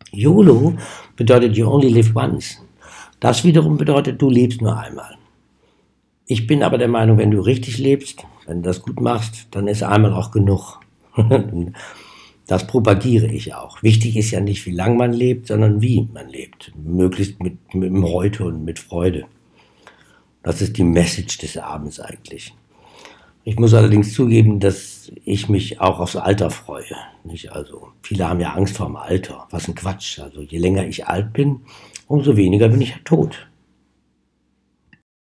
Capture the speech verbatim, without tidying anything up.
YOLO bedeutet You Only Live Once. Das wiederum bedeutet, du lebst nur einmal. Ich bin aber der Meinung, wenn du richtig lebst, wenn du das gut machst, dann ist einmal auch genug. Das propagiere ich auch. Wichtig ist ja nicht, wie lange man lebt, sondern wie man lebt. Möglichst mit, mit dem Heute und mit Freude. Das ist die Message des Abends eigentlich. Ich muss allerdings zugeben, dass ich mich auch aufs Alter freue. Nicht? Also, viele haben ja Angst vor dem Alter. Was ein Quatsch. Also, je länger ich alt bin, umso weniger bin ich ja tot.